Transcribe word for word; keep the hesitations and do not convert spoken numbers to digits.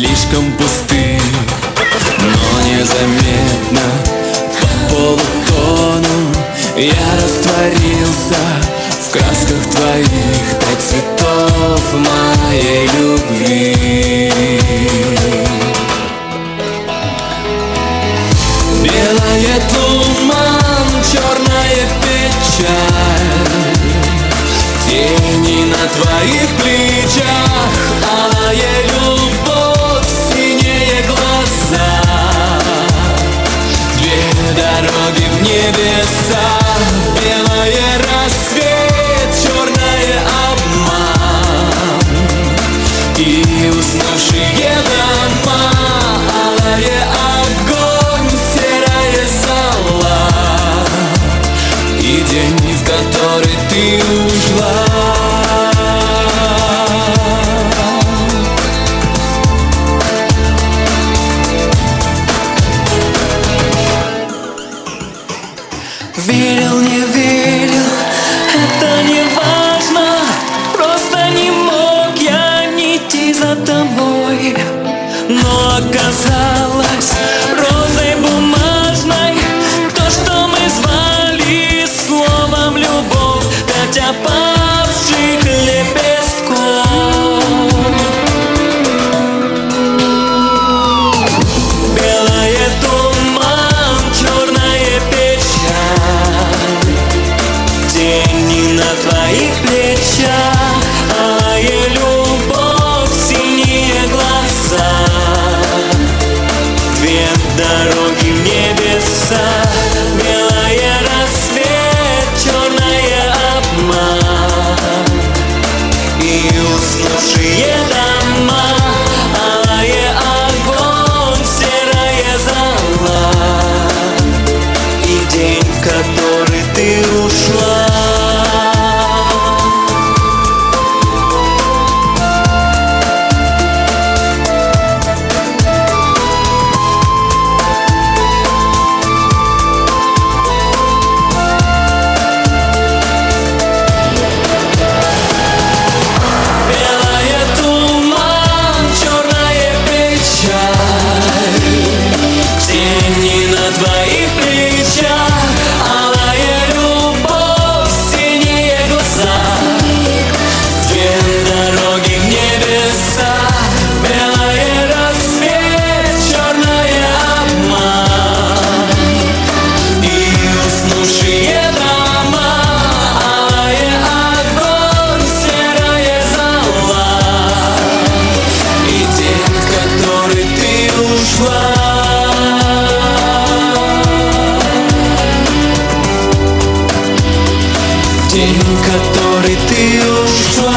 слишком пусты, но незаметно по полутону я растворился в красках твоих пять цветов моей любви. Белое туман, черная печаль, тени на твоих плечах, алая любовь, синие глаза, две дороги в небеса, белое рассвет, черное обман, и уснувшие дома, алая огонь, серая зола, и день, в который ты ушла. Верил, не верил, это не важно, просто не мог я не идти за тобой. Но оказалось розой бумажной то, что мы звали словом любовь, пять опавших лепестков. Белое туман, черная печаль, тени на твоих плечах, алая любовь, синие глаза, две дороги в небеса, белое рассвет, черное обман, и уснувшие дома, алая огонь, серая зола, и день, в который ты ушла. День, в который ты ушла.